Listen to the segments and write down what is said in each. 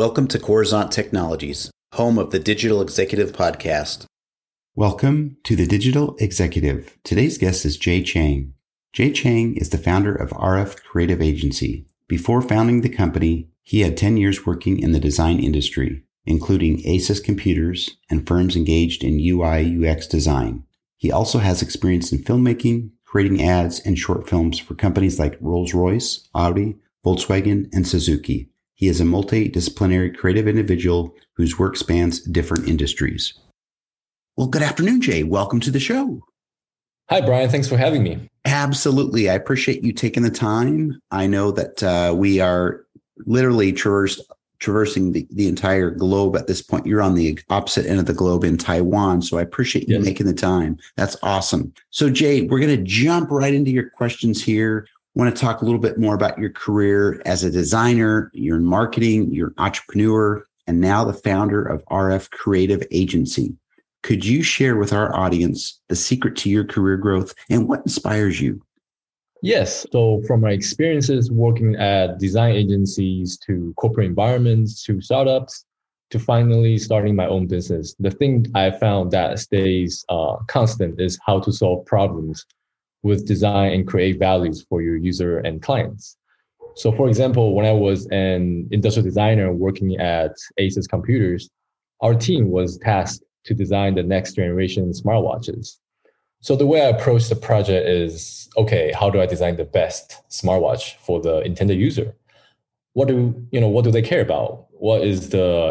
Welcome to Coruzant Technologies, home of the Digital Executive Podcast. Welcome to the Digital Executive. Today's guest is Jay Chang. Jay Chang is the founder of RF Creative Agency. Before founding the company, he had 10 years working in the design industry, including Asus Computers and firms engaged in UI/UX design. He also has experience in filmmaking, creating ads and short films for companies like Rolls-Royce, Audi, Volkswagen, and Suzuki. He is a multidisciplinary creative individual whose work spans different industries. Well, good afternoon, Jay. Welcome to the show. Hi, Brian. Thanks for having me. Absolutely. I appreciate you taking the time. I know that we are literally traversing the entire globe at this point. You're on the opposite end of the globe in Taiwan, so I appreciate you making the time. That's awesome. So, Jay, we're going to jump right into your questions here. I want to talk a little bit more about your career as a designer. You're in marketing, you're an entrepreneur, and now the founder of RF Creative Agency. Could you share with our audience the secret to your career growth and what inspires you? Yes. So from my experiences working at design agencies to corporate environments to startups to finally starting my own business, the thing I found that stays constant is how to solve problems with design and create values for your user and clients. So for example, when I was an industrial designer working at Asus Computers, our team was tasked to design the next generation smartwatches. So the way I approach the project is, okay, how do I design the best smartwatch for the intended user? What do they care about? What is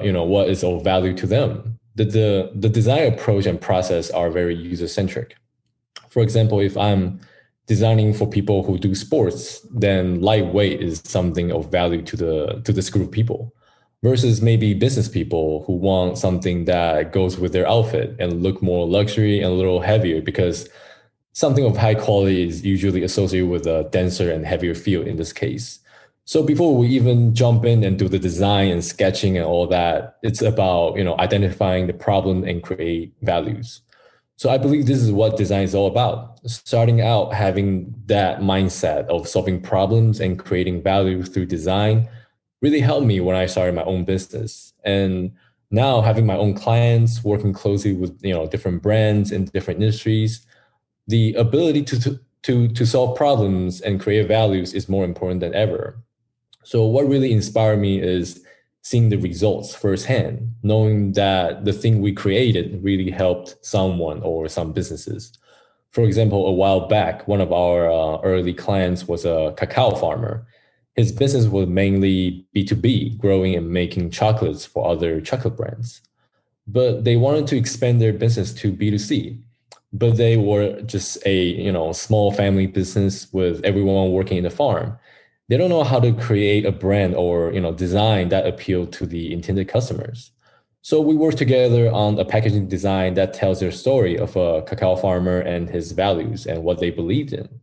of value to them? The design approach and process are very user-centric. For example, if I'm designing for people who do sports, then lightweight is something of value to this group of people, versus maybe business people who want something that goes with their outfit and look more luxury and a little heavier, because something of high quality is usually associated with a denser and heavier feel in this case. So before we even jump in and do the design and sketching and all that, it's about identifying the problem and create values. So I believe this is what design is all about. Starting out having that mindset of solving problems and creating value through design really helped me when I started my own business. And now having my own clients, working closely with different brands in different industries, the ability to solve problems and create values is more important than ever. So what really inspired me is seeing the results firsthand, knowing that the thing we created really helped someone or some businesses. For example, a while back, one of our early clients was a cacao farmer. His business was mainly B2B, growing and making chocolates for other chocolate brands. But they wanted to expand their business to B2C. But they were just a small family business with everyone working in the farm. They don't know how to create a brand or design that appeal to the intended customers. So we worked together on a packaging design that tells their story of a cacao farmer and his values and what they believed in.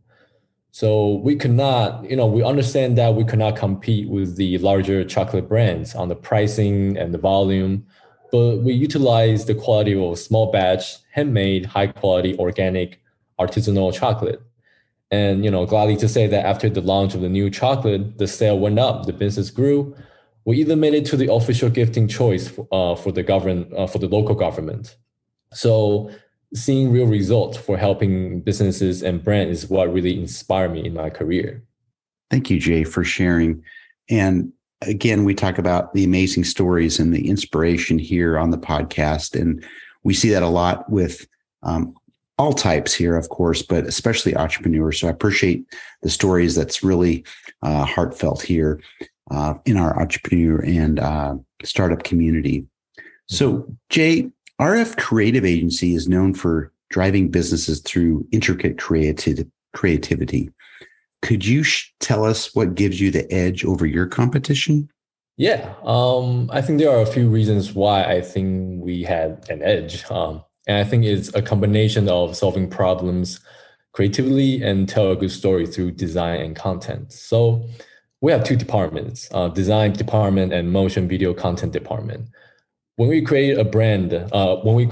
So we could not, we understand that we could not compete with the larger chocolate brands on the pricing and the volume, but we utilized the quality of a small batch, handmade, high quality, organic, artisanal chocolate. And, gladly to say that after the launch of the new chocolate, the sale went up, the business grew. We even made it to the official gifting choice for the local government. So seeing real results for helping businesses and brands is what really inspired me in my career. Thank you, Jay, for sharing. And again, we talk about the amazing stories and the inspiration here on the podcast. And we see that a lot with all types here, of course, but especially entrepreneurs. So I appreciate the stories that's really heartfelt here in our entrepreneur and startup community. So, Jay, RF Creative Agency is known for driving businesses through intricate creativity. Could you tell us what gives you the edge over your competition? Yeah, I think there are a few reasons why I think we had an edge. And I think it's a combination of solving problems creatively and tell a good story through design and content. So we have two departments, design department and motion video content department. When we create a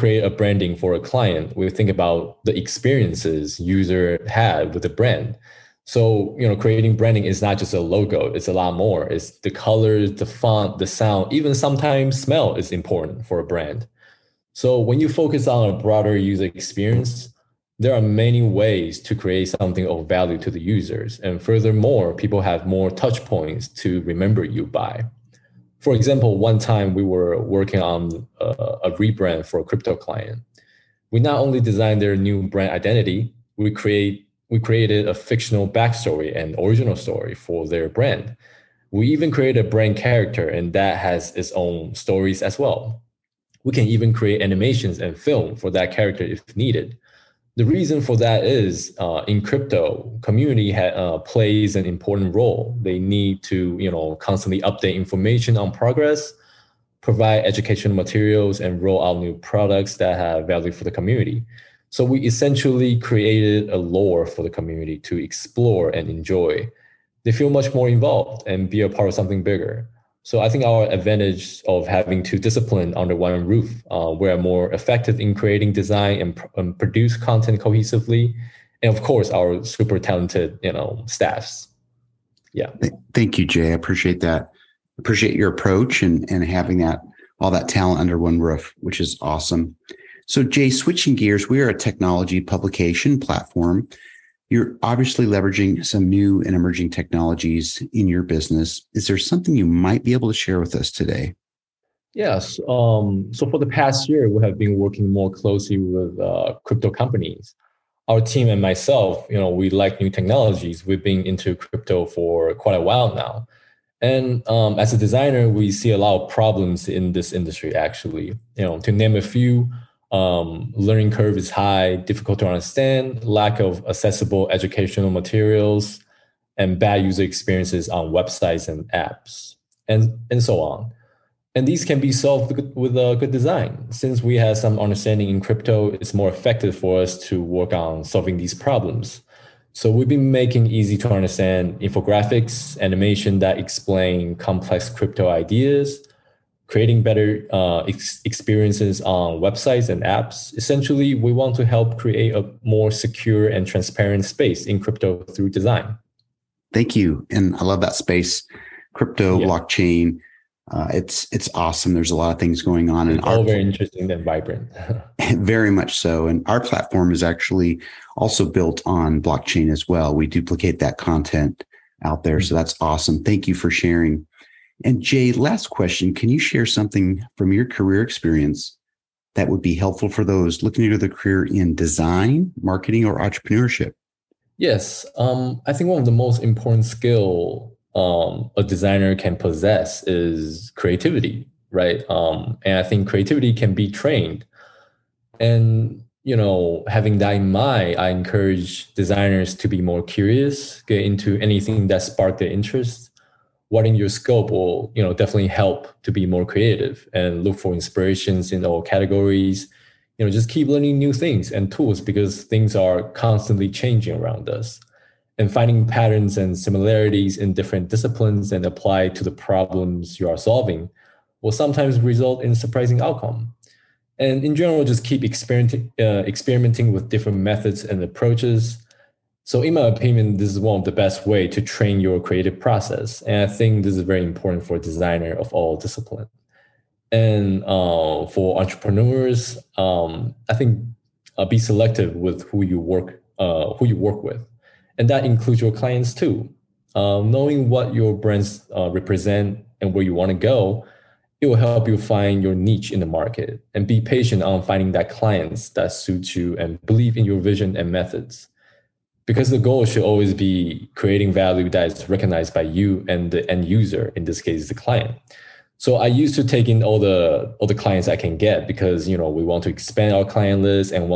branding for a client, we think about the experiences user had with the brand. So, creating branding is not just a logo, it's a lot more. It's the colors, the font, the sound, even sometimes smell is important for a brand. So when you focus on a broader user experience, there are many ways to create something of value to the users. And furthermore, people have more touch points to remember you by. For example, one time we were working on a rebrand for a crypto client. We not only designed their new brand identity, we created a fictional backstory and original story for their brand. We even created a brand character, and that has its own stories as well. We can even create animations and film for that character if needed. The reason for that is in crypto, community plays an important role. They need to constantly update information on progress, provide educational materials, and roll out new products that have value for the community. So we essentially created a lore for the community to explore and enjoy. They feel much more involved and be a part of something bigger. So I think our advantage of having two disciplines under one roof, we're more effective in creating design and produce content cohesively. And of course, our super talented, staffs. Yeah. Thank you, Jay. I appreciate that. Appreciate your approach and having all that talent under one roof, which is awesome. So Jay, switching gears, we are a technology publication platform. You're obviously leveraging some new and emerging technologies in your business. Is there something you might be able to share with us today? Yes. So for the past year, we have been working more closely with crypto companies. Our team and myself, we like new technologies. We've been into crypto for quite a while now. And as a designer, we see a lot of problems in this industry, actually. To name a few, learning curve is high, difficult to understand, lack of accessible educational materials, and bad user experiences on websites and apps, and so on. And these can be solved with a good design. Since we have some understanding in crypto, it's more effective for us to work on solving these problems. So we've been making easy to understand infographics, animation that explain complex crypto ideas, creating better experiences on websites and apps. Essentially, we want to help create a more secure and transparent space in crypto through design. Thank you. And I love that space, crypto, blockchain. It's awesome. There's a lot of things going on. It's all very interesting and vibrant. Very much so. And our platform is actually also built on blockchain as well. We duplicate that content out there. So that's awesome. Thank you for sharing. And Jay, last question. Can you share something from your career experience that would be helpful for those looking into their career in design, marketing, or entrepreneurship? Yes. I think one of the most important skill a designer can possess is creativity, right? And I think creativity can be trained. And, having that in mind, I encourage designers to be more curious, get into anything that sparked their interest. Widen your scope will, definitely help to be more creative and look for inspirations in all categories. Just keep learning new things and tools because things are constantly changing around us. And finding patterns and similarities in different disciplines and apply to the problems you are solving will sometimes result in surprising outcome. And in general, just keep experimenting with different methods and approaches. So in my opinion, this is one of the best way to train your creative process. And I think this is very important for a designer of all disciplines. And for entrepreneurs, I think be selective with who you work with. And that includes your clients too. Knowing what your brands represent and where you want to go, it will help you find your niche in the market and be patient on finding that clients that suit you and believe in your vision and methods. Because the goal should always be creating value that is recognized by you and the end user, in this case, the client. So I used to take in all the clients I can get because, we want to expand our client list and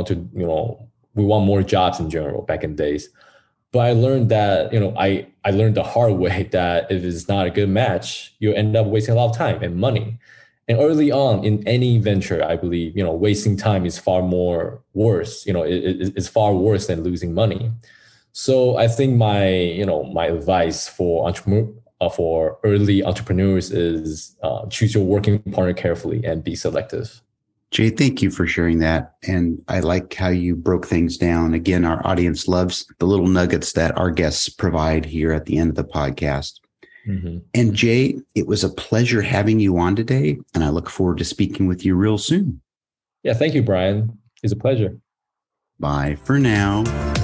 we want more jobs in general back in days. But I learned that, I learned the hard way that if it's not a good match, you'll end up wasting a lot of time and money. And early on in any venture, I believe, wasting time is far more worse. It's far worse than losing money. So I think my advice for early entrepreneurs is choose your working partner carefully and be selective. Jay, thank you for sharing that. And I like how you broke things down. Again, our audience loves the little nuggets that our guests provide here at the end of the podcast. Mm-hmm. And Jay, it was a pleasure having you on today, and I look forward to speaking with you real soon. Yeah, thank you, Brian. It's a pleasure. Bye for now.